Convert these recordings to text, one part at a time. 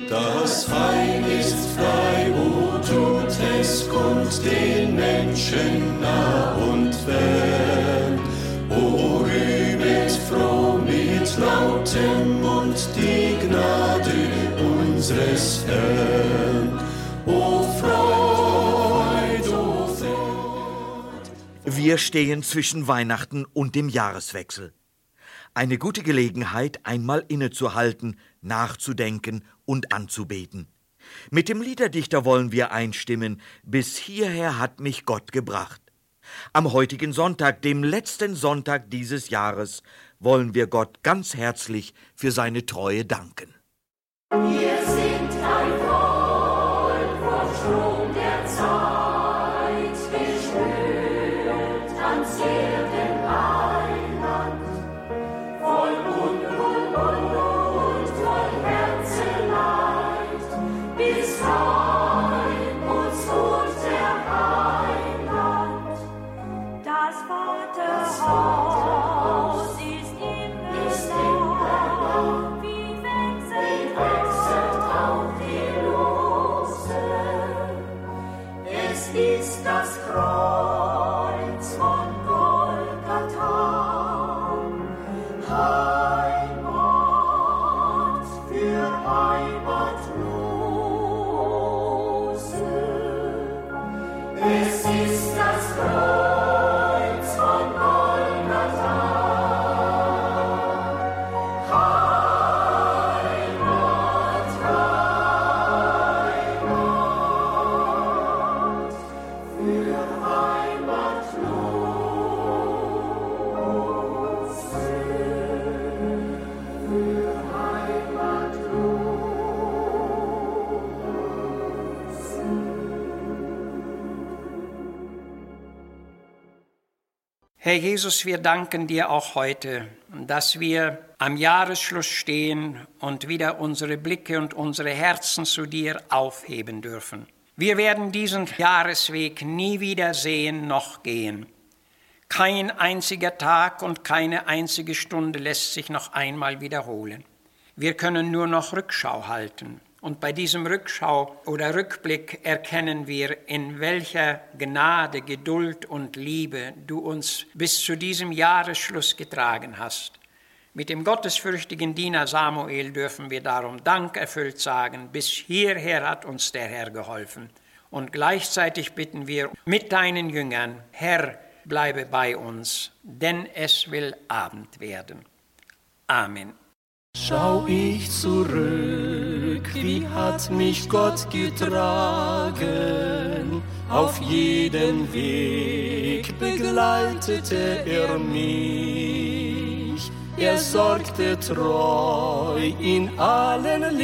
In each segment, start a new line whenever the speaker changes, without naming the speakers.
Das Heil ist frei, wo tut es kund den Menschen nah und fern. O rühmet froh mit lautem Mund die Gnade unseres Herrn. O Freud, o Freud.
Wir stehen zwischen Weihnachten und dem Jahreswechsel. Eine gute Gelegenheit, einmal innezuhalten, nachzudenken und anzubeten. Mit dem Liederdichter wollen wir einstimmen, bis hierher hat mich Gott gebracht. Am heutigen Sonntag, dem letzten Sonntag dieses Jahres, wollen wir Gott ganz herzlich für seine Treue danken.
Wir sind ein Volk vom Strom der Zeit, gespürt ans Erdeneiland, voll Unruhe und voll Herzeleid, bis heim uns holt der Heiland. Das Vaterhaus ist im Blau, wie wechselt auch die Lose. Es ist das Kreuz von Golgatha, Heimat für Heimatlose. Es ist das Kreuz von Golgatha, Heimat, Heimat für Heimatlose, für Heimatlose.
Herr Jesus, wir danken dir auch heute, dass wir am Jahresschluss stehen und wieder unsere Blicke und unsere Herzen zu dir aufheben dürfen. Wir werden diesen Jahresweg nie wieder sehen noch gehen. Kein einziger Tag und keine einzige Stunde lässt sich noch einmal wiederholen. Wir können nur noch Rückschau halten. Und bei diesem Rückschau oder Rückblick erkennen wir, in welcher Gnade, Geduld und Liebe du uns bis zu diesem Jahresschluss getragen hast. Mit dem gottesfürchtigen Diener Samuel dürfen wir darum dankerfüllt sagen, bis hierher hat uns der Herr geholfen. Und gleichzeitig bitten wir mit deinen Jüngern, Herr, bleibe bei uns, denn es will Abend werden. Amen.
Schau ich zurück, wie hat mich Gott getragen, auf jedem Weg begleitete er mich. Er sorgte treu in allen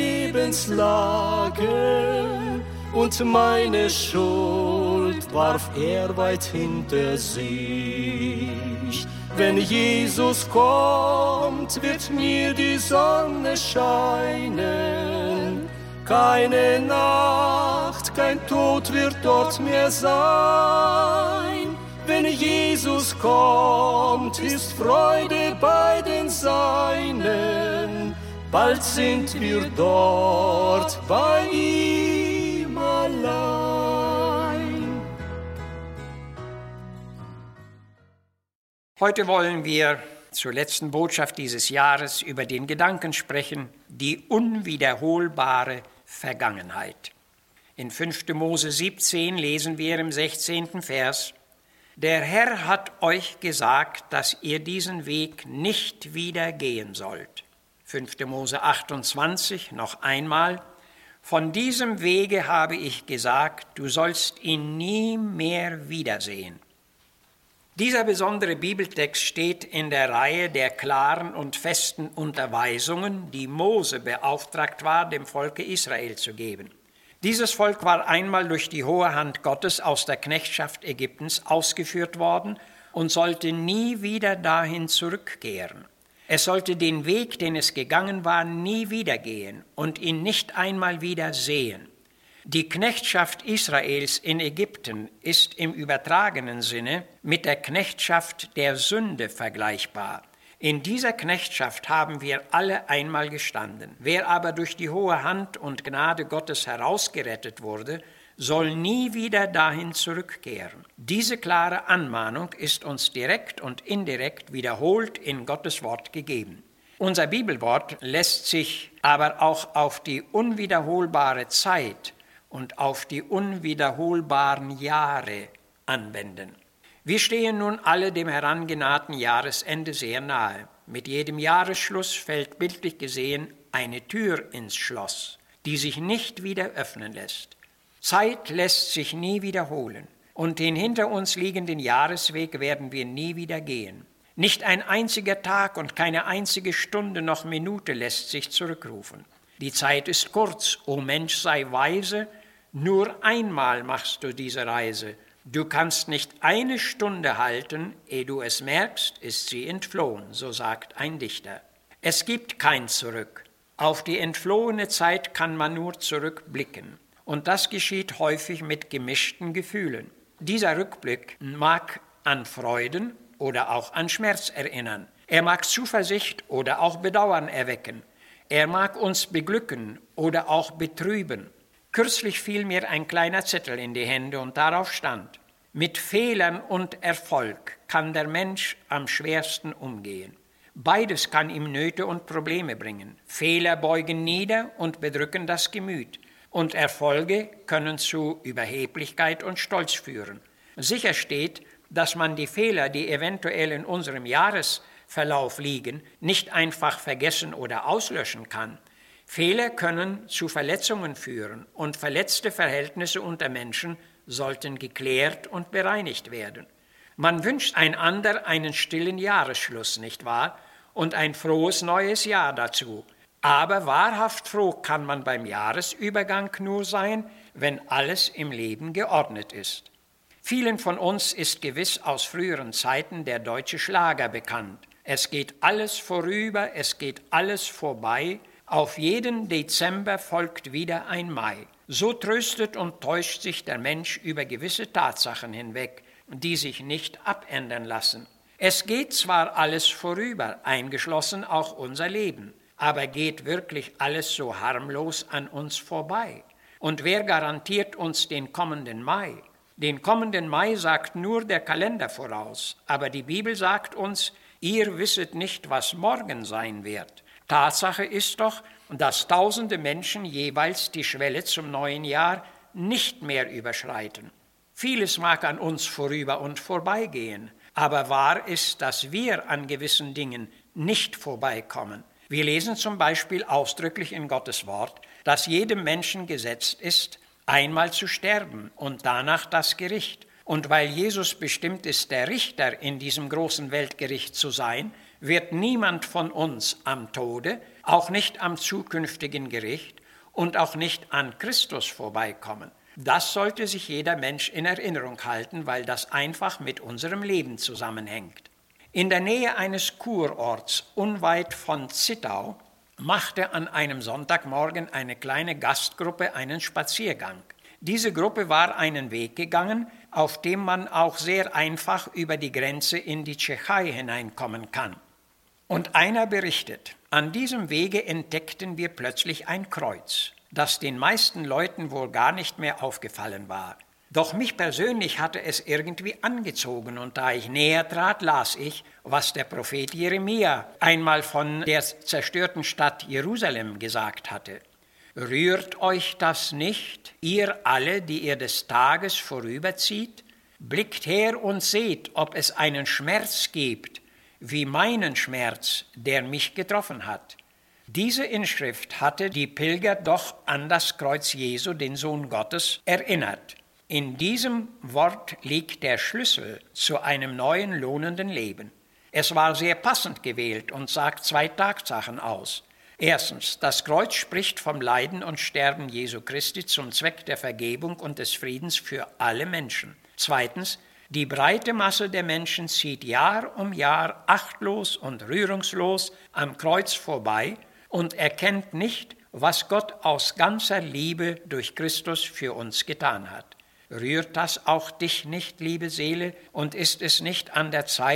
Lebenslagen und meine Schuld warf er weit hinter sich. Wenn Jesus kommt, wird mir die Sonne scheinen. Keine Nacht, kein Tod wird dort mehr sein. Wenn Jesus kommt, ist Freude bei den Seinen. Bald sind wir dort bei ihm allein.
Heute wollen wir zur letzten Botschaft dieses Jahres über den Gedanken sprechen, die unwiederholbare Vergangenheit. In 5. Mose 17 lesen wir im 16. Vers: Der Herr hat euch gesagt, dass ihr diesen Weg nicht wieder gehen sollt. 5. Mose 28 noch einmal: Von diesem Wege habe ich gesagt, du sollst ihn nie mehr wiedersehen. Dieser besondere Bibeltext steht in der Reihe der klaren und festen Unterweisungen, die Mose beauftragt war, dem Volke Israel zu geben. Dieses Volk war einmal durch die hohe Hand Gottes aus der Knechtschaft Ägyptens ausgeführt worden und sollte nie wieder dahin zurückkehren. Es sollte den Weg, den es gegangen war, nie wieder gehen und ihn nicht einmal wieder sehen. Die Knechtschaft Israels in Ägypten ist im übertragenen Sinne mit der Knechtschaft der Sünde vergleichbar. In dieser Knechtschaft haben wir alle einmal gestanden. Wer aber durch die hohe Hand und Gnade Gottes herausgerettet wurde, soll nie wieder dahin zurückkehren. Diese klare Anmahnung ist uns direkt und indirekt wiederholt in Gottes Wort gegeben. Unser Bibelwort lässt sich aber auch auf die unwiederholbare Zeit und auf die unwiederholbaren Jahre anwenden. Wir stehen nun alle dem herangenahten Jahresende sehr nahe. Mit jedem Jahresschluss fällt bildlich gesehen eine Tür ins Schloss, die sich nicht wieder öffnen lässt. Zeit lässt sich nie wiederholen und den hinter uns liegenden Jahresweg werden wir nie wieder gehen. Nicht ein einziger Tag und keine einzige Stunde noch Minute lässt sich zurückrufen. Die Zeit ist kurz, o Mensch, sei weise, nur einmal machst du diese Reise. Du kannst nicht eine Stunde halten, ehe du es merkst, ist sie entflohen, so sagt ein Dichter. Es gibt kein Zurück. Auf die entflohene Zeit kann man nur zurückblicken. Und das geschieht häufig mit gemischten Gefühlen. Dieser Rückblick mag an Freuden oder auch an Schmerz erinnern. Er mag Zuversicht oder auch Bedauern erwecken. Er mag uns beglücken oder auch betrüben. Kürzlich fiel mir ein kleiner Zettel in die Hände und darauf stand: Mit Fehlern und Erfolg kann der Mensch am schwersten umgehen. Beides kann ihm Nöte und Probleme bringen. Fehler beugen nieder und bedrücken das Gemüt. Und Erfolge können zu Überheblichkeit und Stolz führen. Sicher steht, dass man die Fehler, die eventuell in unserem Jahresverlauf liegen, nicht einfach vergessen oder auslöschen kann. Fehler können zu Verletzungen führen und verletzte Verhältnisse unter Menschen sollten geklärt und bereinigt werden. Man wünscht einander einen stillen Jahresschluss, nicht wahr? Und ein frohes neues Jahr dazu. Aber wahrhaft froh kann man beim Jahresübergang nur sein, wenn alles im Leben geordnet ist. Vielen von uns ist gewiss aus früheren Zeiten der deutsche Schlager bekannt. Es geht alles vorüber, es geht alles vorbei, auf jeden Dezember folgt wieder ein Mai. So tröstet und täuscht sich der Mensch über gewisse Tatsachen hinweg, die sich nicht abändern lassen. Es geht zwar alles vorüber, eingeschlossen auch unser Leben, aber geht wirklich alles so harmlos an uns vorbei? Und wer garantiert uns den kommenden Mai? Den kommenden Mai sagt nur der Kalender voraus, aber die Bibel sagt uns, ihr wisset nicht, was morgen sein wird. Tatsache ist doch, dass tausende Menschen jeweils die Schwelle zum neuen Jahr nicht mehr überschreiten. Vieles mag an uns vorüber und vorbeigehen, aber wahr ist, dass wir an gewissen Dingen nicht vorbeikommen. Wir lesen zum Beispiel ausdrücklich in Gottes Wort, dass jedem Menschen gesetzt ist, einmal zu sterben und danach das Gericht. Und weil Jesus bestimmt ist, der Richter in diesem großen Weltgericht zu sein, wird niemand von uns am Tode, auch nicht am zukünftigen Gericht und auch nicht an Christus vorbeikommen. Das sollte sich jeder Mensch in Erinnerung halten, weil das einfach mit unserem Leben zusammenhängt. In der Nähe eines Kurorts, unweit von Zittau, machte an einem Sonntagmorgen eine kleine Gastgruppe einen Spaziergang. Diese Gruppe war einen Weg gegangen, auf dem man auch sehr einfach über die Grenze in die Tschechei hineinkommen kann. Und einer berichtet, an diesem Wege entdeckten wir plötzlich ein Kreuz, das den meisten Leuten wohl gar nicht mehr aufgefallen war. Doch mich persönlich hatte es irgendwie angezogen und da ich näher trat, las ich, was der Prophet Jeremia einmal von der zerstörten Stadt Jerusalem gesagt hatte. Rührt euch das nicht, ihr alle, die ihr des Tages vorüberzieht? Blickt her und seht, ob es einen Schmerz gibt, wie meinen Schmerz, der mich getroffen hat. Diese Inschrift hatte die Pilger doch an das Kreuz Jesu, den Sohn Gottes, erinnert. In diesem Wort liegt der Schlüssel zu einem neuen, lohnenden Leben. Es war sehr passend gewählt und sagt 2 Tatsachen aus. Erstens, das Kreuz spricht vom Leiden und Sterben Jesu Christi zum Zweck der Vergebung und des Friedens für alle Menschen. Zweitens, die breite Masse der Menschen zieht Jahr um Jahr achtlos und rührungslos am Kreuz vorbei und erkennt nicht, was Gott aus ganzer Liebe durch Christus für uns getan hat. Rührt das auch dich nicht, liebe Seele, und ist es nicht an der Zeit,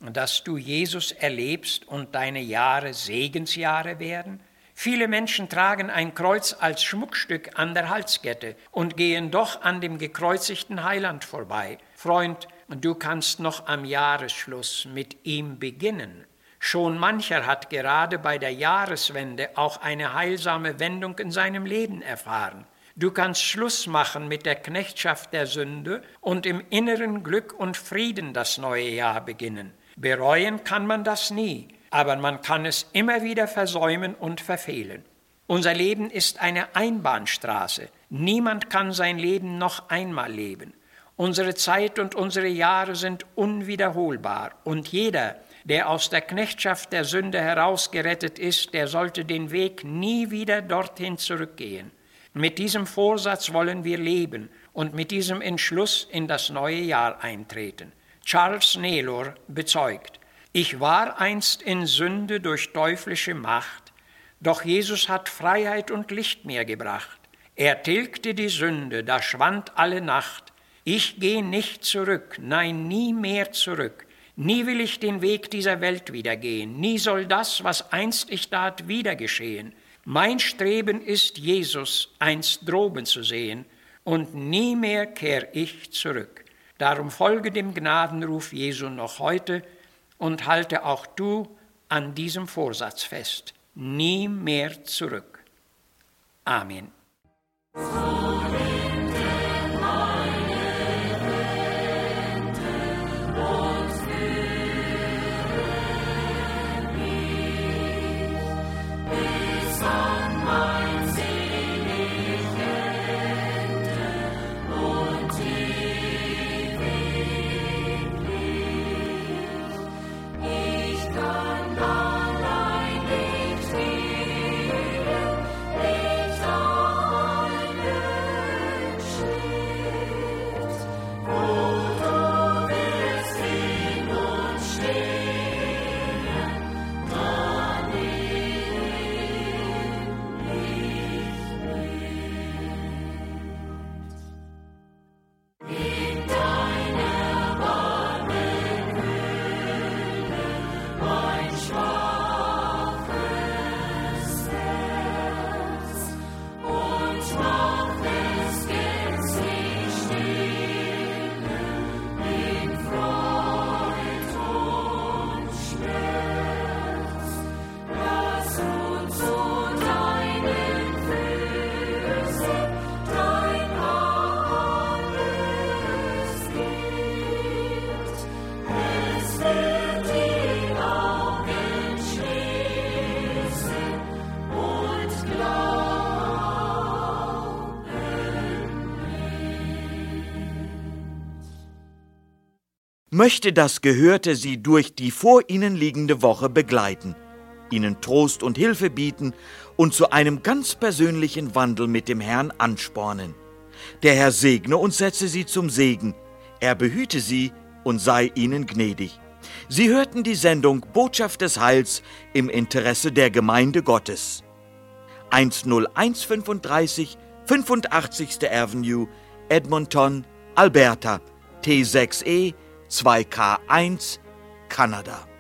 dass du Jesus erlebst und deine Jahre Segensjahre werden? Viele Menschen tragen ein Kreuz als Schmuckstück an der Halskette und gehen doch an dem gekreuzigten Heiland vorbei. Freund, du kannst noch am Jahresschluss mit ihm beginnen. Schon mancher hat gerade bei der Jahreswende auch eine heilsame Wendung in seinem Leben erfahren. Du kannst Schluss machen mit der Knechtschaft der Sünde und im inneren Glück und Frieden das neue Jahr beginnen. Bereuen kann man das nie, aber man kann es immer wieder versäumen und verfehlen. Unser Leben ist eine Einbahnstraße. Niemand kann sein Leben noch einmal leben. Unsere Zeit und unsere Jahre sind unwiederholbar und jeder, der aus der Knechtschaft der Sünde herausgerettet ist, der sollte den Weg nie wieder dorthin zurückgehen. Mit diesem Vorsatz wollen wir leben und mit diesem Entschluss in das neue Jahr eintreten. Charles Naylor bezeugt: Ich war einst in Sünde durch teuflische Macht, doch Jesus hat Freiheit und Licht mir gebracht. Er tilgte die Sünde, da schwand alle Nacht. Ich gehe nicht zurück, nein, nie mehr zurück. Nie will ich den Weg dieser Welt wieder gehen, nie soll das, was einst ich tat, wieder geschehen. Mein Streben ist, Jesus einst droben zu sehen, und nie mehr kehr ich zurück. Darum folge dem Gnadenruf Jesu noch heute und halte auch du an diesem Vorsatz fest. Nie mehr zurück. Amen.
Möchte das Gehörte Sie durch die vor Ihnen liegende Woche begleiten, Ihnen Trost und Hilfe bieten und zu einem ganz persönlichen Wandel mit dem Herrn anspornen. Der Herr segne und setze Sie zum Segen. Er behüte Sie und sei Ihnen gnädig. Sie hörten die Sendung Botschaft des Heils im Interesse der Gemeinde Gottes. 10135 85. Avenue, Edmonton, Alberta, T6E 2K1, Kanada.